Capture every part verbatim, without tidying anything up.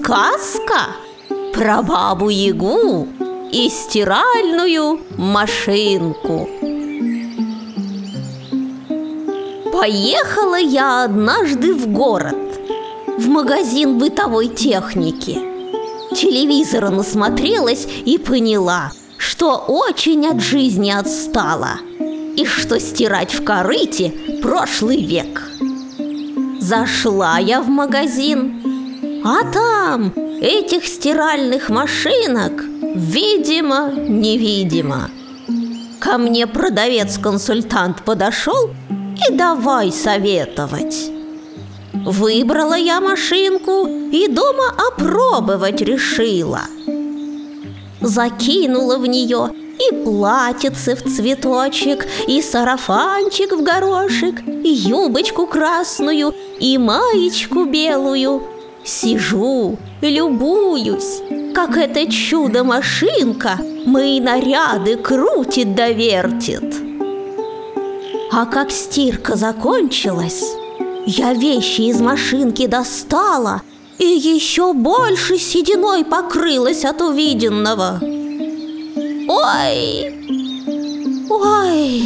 Сказка про Бабу-Ягу и стиральную машинку. Поехала я однажды в город, в магазин бытовой техники. Телевизора насмотрелась и поняла, что очень от жизни отстала, и что стирать в корыте прошлый век. Зашла я в магазин, а там этих стиральных машинок видимо-невидимо. Ко мне продавец-консультант подошел и давай советовать. Выбрала я машинку и дома опробовать решила. Закинула в нее и платьице в цветочек, и сарафанчик в горошек, и юбочку красную, и маечку белую. Сижу, любуюсь, как эта чудо-машинка мои наряды крутит да вертит. А как стирка закончилась, я вещи из машинки достала и еще больше сединой покрылась от увиденного. Ой! Ой!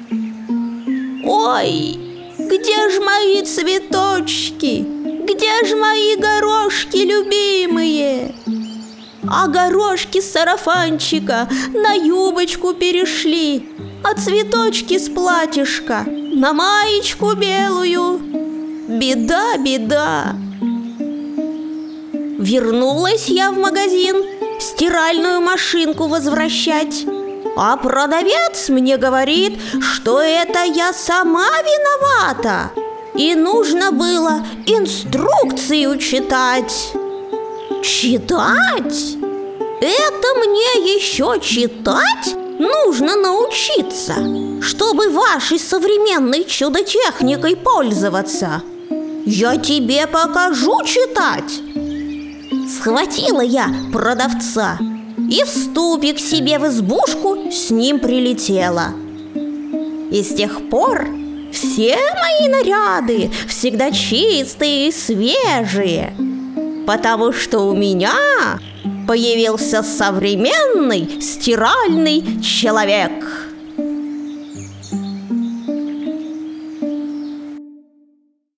Ой! Где ж мои цветочки? Где ж мои горошки любимые? А горошки с сарафанчика на юбочку перешли, а цветочки с платьишка на маечку белую. Беда, беда. Вернулась я в магазин стиральную машинку возвращать, а продавец мне говорит, что это я сама виновата, и нужно было инструкцию читать. Читать? Это мне еще читать нужно научиться, чтобы вашей современной чудо-техникой пользоваться. Я тебе покажу читать. Схватила я продавца и в ступик себе в избушку с ним прилетела. И с тех пор все мои наряды всегда чистые и свежие, потому что у меня появился современный стиральный человек.